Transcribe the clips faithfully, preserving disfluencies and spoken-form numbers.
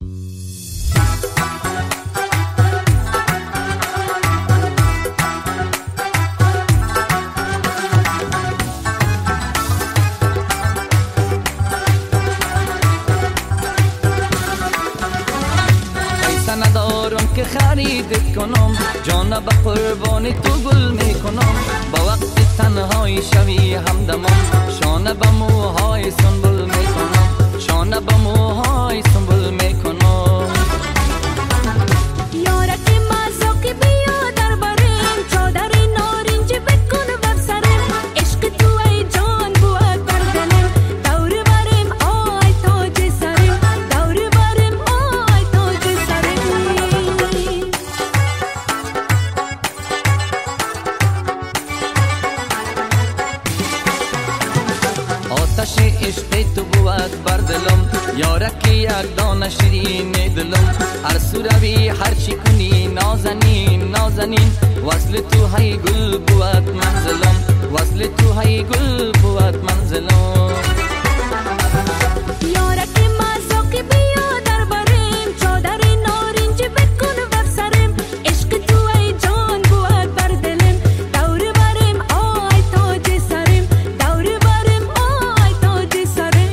که خرید کنم جان به قربان تو گل میکنم با وقت تنهایی شوی همدمم شانه به موهای سنبل میکنم شانه به موهای سنبل میکنم یارک مزاقی بیا در بریم چادر نارنج بکن بر سرم عشق تو ای جان بود بر دلم دور بریم آی تاج سرم دور بریم آی تاج سرم آتش عشق تو بود بر دلم یارکی یک دانه شیرین دلم هر سو روی هر چی کنی نازنین نازنین وصل تو های گل بود منزلم وصل تو های گل بود منزلم یارک مزاقی بیا در بریم چادر نارنج بکن بر سرم عشق تو ای جان بود بر دلم دور بریم آی تاج سرم دور بریم آی تاج سرم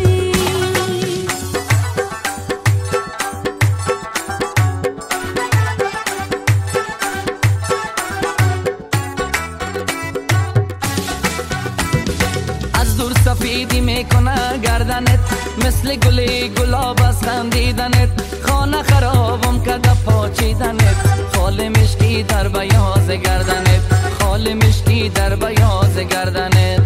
از دور سفیدی میکنه گردنت مثل گلی گلاب از خندیدنت خانه خرابم کده پاچیدنت خال مشکی در بیاز گردنت خال مشکی در بیاز گردنت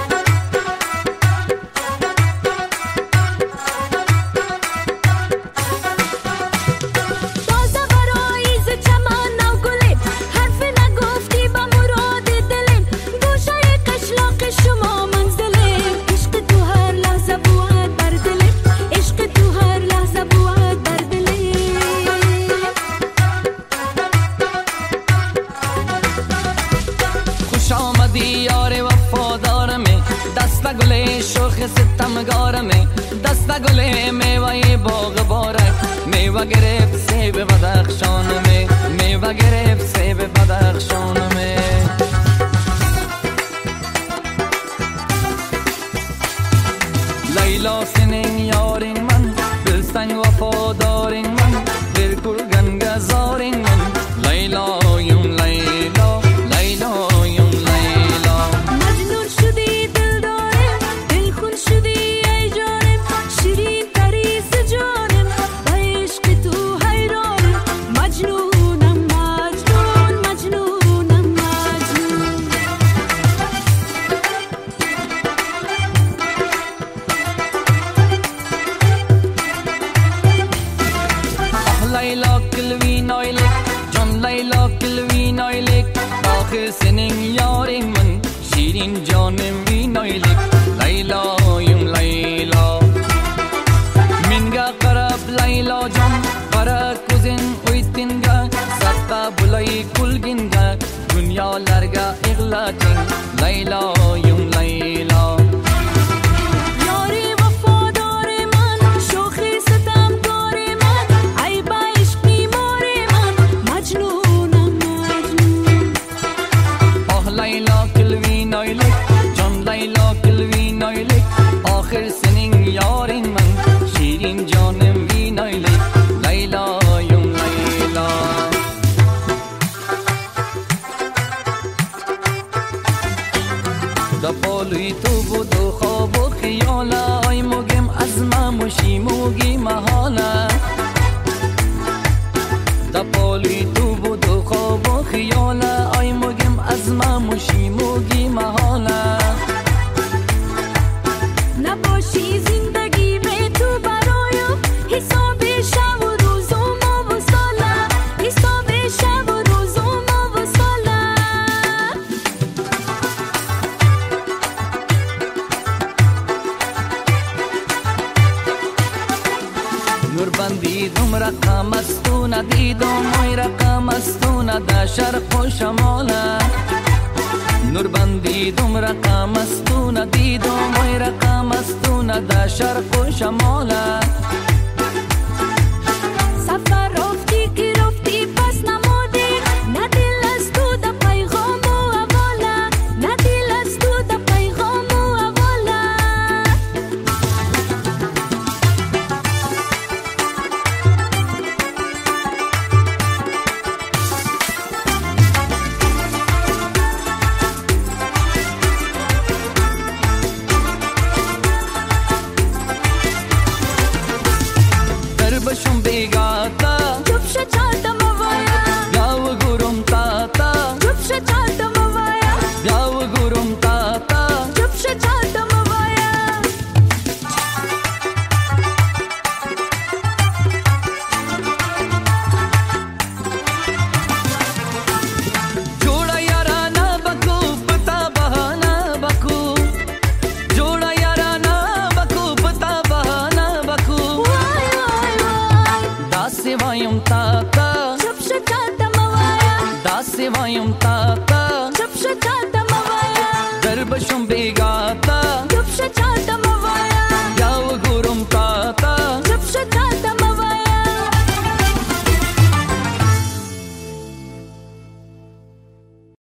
تازه برای ز چمن نو گلی حرف نگفتی با مراد دلم گوشه قشلاق شما منزلم عشق تو هر لحظه بود بر دلم عشق تو هر لحظه بود بر دلم خوش آمدی یار وفادارمه دست گل شوخ ستمگارمه دست گل میوه باغ بارک میوه گرفت سیب بدخشانمه میوه گرفت سیب بدخشانمه لیلا سنین یارین من دلستن وفادارین من برکل گنگ زارین من لیلا یم لیلا لیلا یم لیلا مجنون شدی دل دارم دل خون شدی ای جانم شیرین تریز جانم با عشق تو حیرانم مجنونم مجنون مجنونم مجنون آه لیلا کلوی نایلک جان لیلا کلوی نایلک آخر سنین یارین من شیرین جانم وی نایلک لیلا یم لیلا منگا قرب لیلا جان قرا کزین اویتینگا ستا بلای کلگینگا دنیا لرگا اغلاجین لیلا یم لیلا یاری وفادار من شوخی ستمکار من ای با عشق بیمار من مجنونم مجنون آه لیلا کلوی نایلک جان لیلا کلوی نایلک آخر سنین یارین من شیرین جانم وی نایلک لیلا یم لیلا دا پالوی تو بود و خواب و خیالا آی مگم از ما مشی موگی محالا دا پالوی تو بود و خواب و خیالا آی مگم از ما مشی موگی محالا نباشی زندگی به تو برایم حساب شب و روزم و سالا حساب شب و روزم و سالا نور بندیدم رقم از تو ندیدم ای رقم از تو نده شرق و شمالا نور بندیدم رقم از تو ندیدم ای رقم از تو نده شرق و شمالا داسې وایم تا ته چپ شه چاته مه وایه داسې وایم تا ته چپ شه چاته مه وایه در به شم بېګا